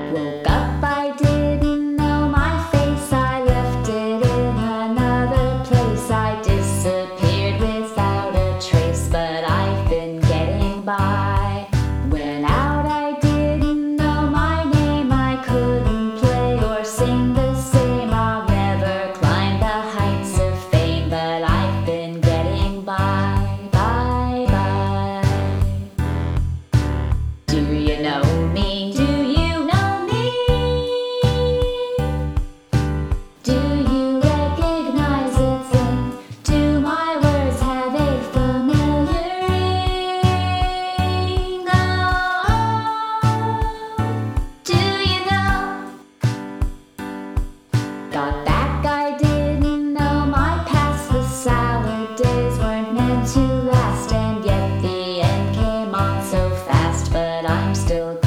Woke up, I didn't know my face. I left it in another place. I disappeared without a trace, but I've been getting by. Went out, I didn't know my name. I couldn't play or sing the same. I'll never climb the heights of fame, but I've been getting by, by, by. Do you know me? Do you know me? Do you recognize a thing? Do my words have a familiar ring? Oh, do you know? Got back, I didn't know my past. The salad days weren't meant to last, and yet the end came on so fast, but I'm still